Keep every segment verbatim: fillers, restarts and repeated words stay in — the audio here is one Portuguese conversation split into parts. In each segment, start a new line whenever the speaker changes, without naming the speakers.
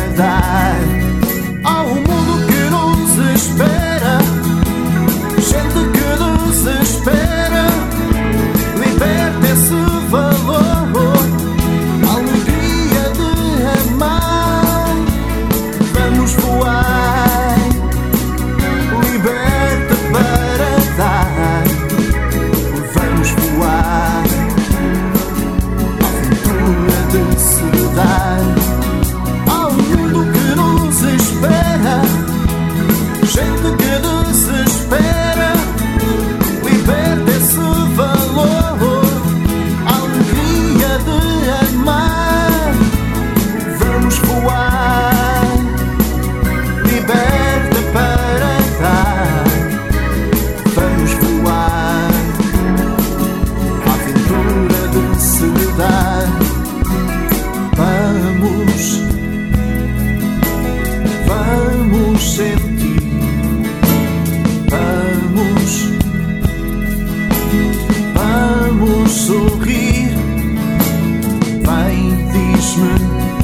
dar ao mundo que nos espera, gente que desespera. Liberta esse valor, alegria de amar. Vamos voar, liberta para dar. Vamos voar, aventura de se dar ao mundo que nos espera, gente que desespera. Liberta esse valor, alegria de amar. Vamos voar, liberta para dar. Vamos voar, aventura de se dar. Vamos, vamos sentir. Vamos, vamos sorrir. Vem, diz-me,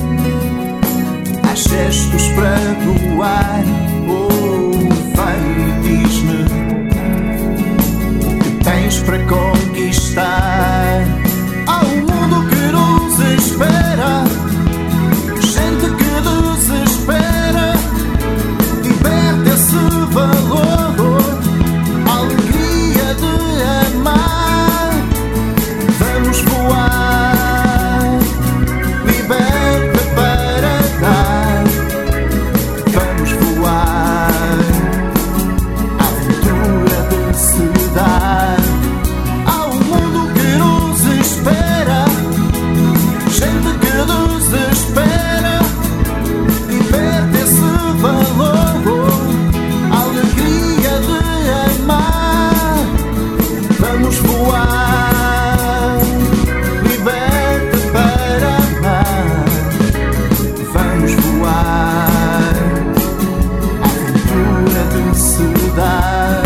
há gestos para doar. Oh, vem, diz-me o que tens para conquistar. Há um mundo que nos espera, gente que desespera. Liberta esse valor, alegria de amar. Vamos voar, liberta para dar. Vamos voar, aventura de se dar ao mundo que nos espera, gente que desespera. Liberta esse valor, alegria de amar. Vamos voar, liberta para amar. Vamos voar, aventura de se dar.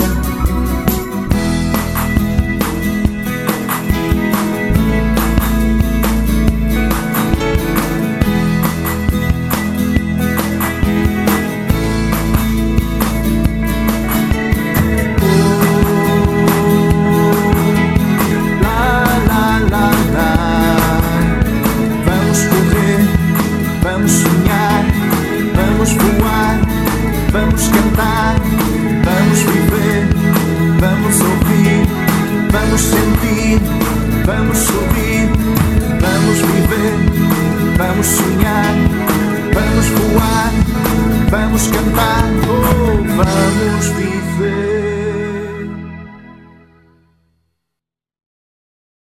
Vamos sonhar, vamos voar, vamos cantar, vamos viver, vamos ouvir, vamos sentir, vamos sorrir, vamos viver, vamos sonhar, vamos voar, vamos cantar, oh, vamos viver.